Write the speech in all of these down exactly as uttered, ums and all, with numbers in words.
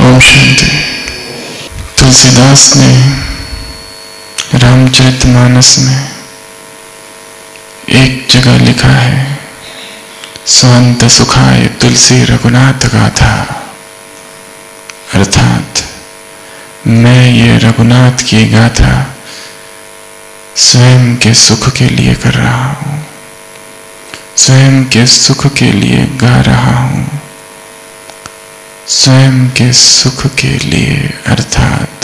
ओम शांति। तुलसीदास ने रामचरितमानस में एक जगह लिखा है, स्वांत सुखाय तुलसी रघुनाथ गाथा, अर्थात मैं ये रघुनाथ की गाथा स्वयं के सुख के लिए कर रहा हूं, स्वयं के सुख के लिए गा रहा हूं, स्वयं के सुख के लिए, अर्थात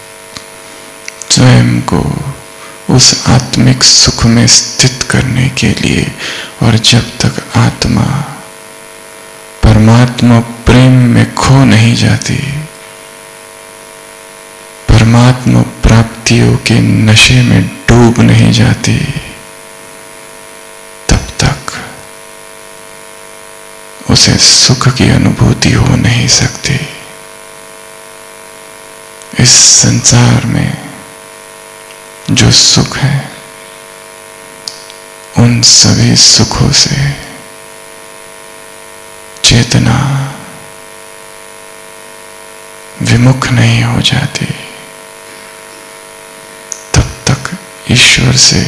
स्वयं को उस आत्मिक सुख में स्थित करने के लिए। और जब तक आत्मा परमात्मा प्रेम में खो नहीं जाती, परमात्मा प्राप्तियों के नशे में डूब नहीं जाती, तब तक उसे सुख की अनुभूति हो नहीं सकती। इस संसार में जो सुख है, उन सभी सुखों से चेतना विमुख नहीं हो जाती, तब तक ईश्वर से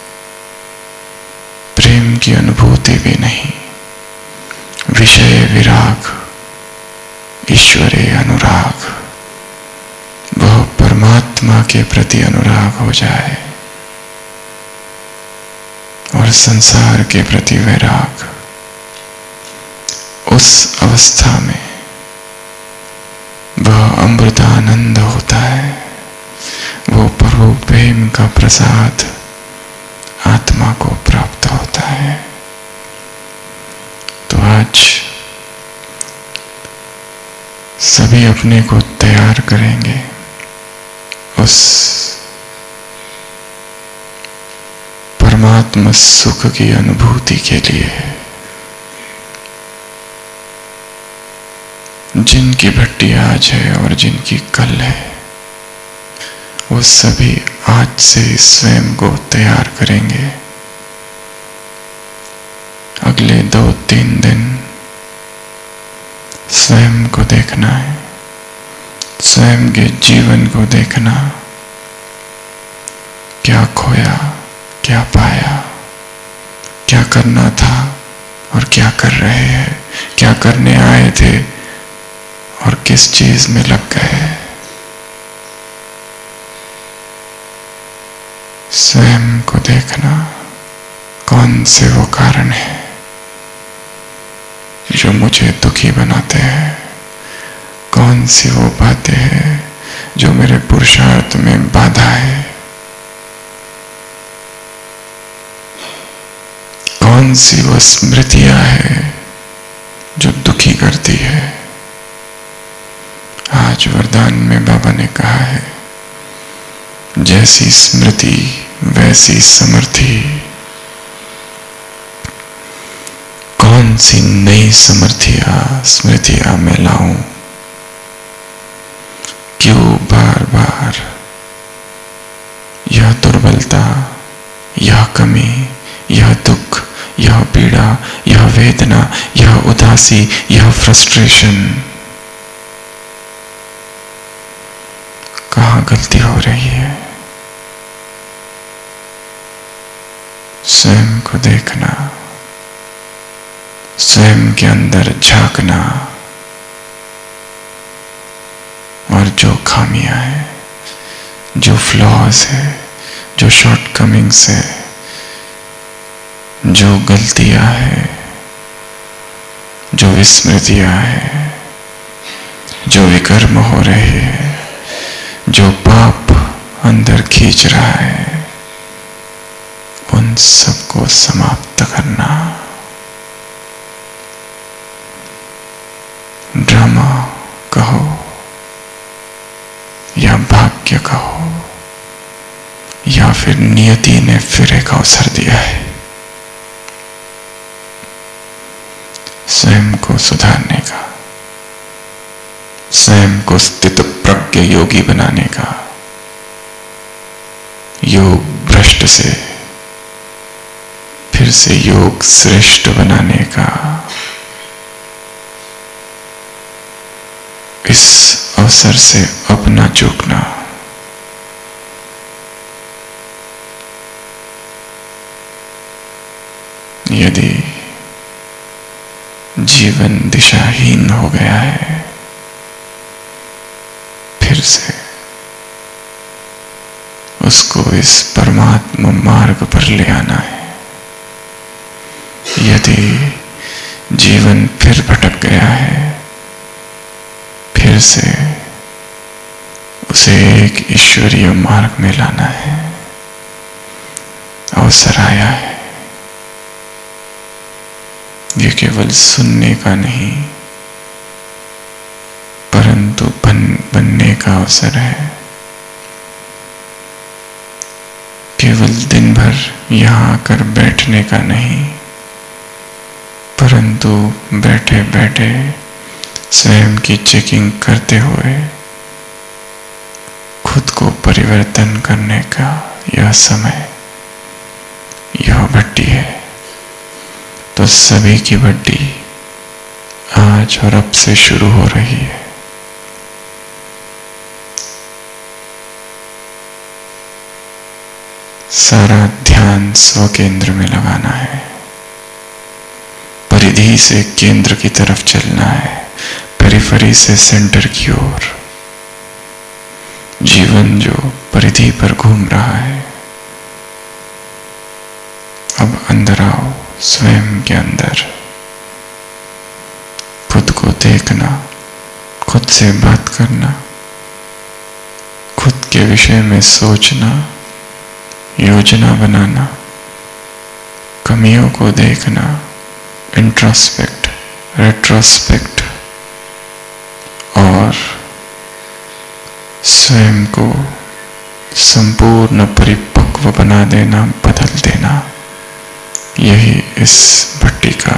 प्रेम की अनुभूति भी नहीं। विषय विराग, ईश्वरीय अनुराग, वह परमात्मा के प्रति अनुराग हो जाए और संसार के प्रति वैराग, उस अवस्था में वह अमृतानंद होता है। वो प्रभु प्रेम का प्रसाद आत्मा को प्राप्त होता है। तो आज सभी अपने को तैयार करेंगे उस परमात्मा सुख की अनुभूति के लिए। जिनकी भट्टी आज है और जिनकी कल है, वो सभी आज से स्वयं को तैयार करेंगे। अगले दो तीन दिन स्वयं को देखना है, स्वयं के जीवन को देखना, क्या खोया, क्या पाया, क्या करना था और क्या कर रहे हैं, क्या करने आए थे और किस चीज में लग गए। स्वयं को देखना, कौन से वो कारण है जो मुझे दुखी बनाते हैं, कौन सी वो बातें हैं जो मेरे पुरुषार्थ में बाधा है, कौन सी वो स्मृतियां हैं जो दुखी करती है। आज वरदान में बाबा ने कहा है, जैसी स्मृति वैसी समर्थी, कौन सी नई समर्थियां स्मृतियां मैं लाऊं, क्यों बार बार यह दुर्बलता, यह कमी, यह दुख, यह पीड़ा, यह वेदना, यह उदासी, यह फ्रस्ट्रेशन। कहां गलती हो रही है? स्वयं को देखना, स्वयं के अंदर झांकना, और जो खामियां हैं, जो फ्लॉज है, जो शॉर्टकमिंग्स है, जो गलतियां हैं, जो विस्मृतियां हैं, जो विकर्म हो रहे हैं, जो पाप अंदर खींच रहा है, उन सबको समाप्त करना। ड्रामा कहो या भाग्य कहो, या फिर नियति ने फिर एक अवसर दिया है स्वयं को सुधारने का, स्वयं को स्थित प्रज्ञ योगी बनाने का, योग भ्रष्ट से फिर से योग श्रेष्ठ बनाने का। इस अवसर से अब ना चूकना। यदि जीवन दिशाहीन हो गया है, फिर से उसको इस परमात्मा मार्ग पर ले आना है। यदि जीवन फिर भटक गया है, फिर से उसे एक ईश्वरीय मार्ग में लाना है। अवसर आया है। ये केवल सुनने का नहीं, परंतु बन बनने का अवसर है। केवल दिन भर यहाँ आकर बैठने का नहीं, परंतु बैठे बैठे स्वयं की चेकिंग करते हुए खुद को परिवर्तन करने का यह समय, यह भट्टी है। तो सभी की भट्टी आज और अब से शुरू हो रही है। सारा ध्यान स्व केंद्र में लगाना है। परिधि से केंद्र की तरफ चलना है, पेरिफेरी से सेंटर की ओर। जीवन जो परिधि पर घूम रहा है, अब अंदर आओ, स्वयं के अंदर खुद को देखना, खुद से बात करना, खुद के विषय में सोचना, योजना बनाना, कमियों को देखना, इंट्रोस्पेक्ट, रेट्रोस्पेक्ट, और स्वयं को संपूर्ण परिपक्व बना देना, बदल देना। यही इस भट्टी का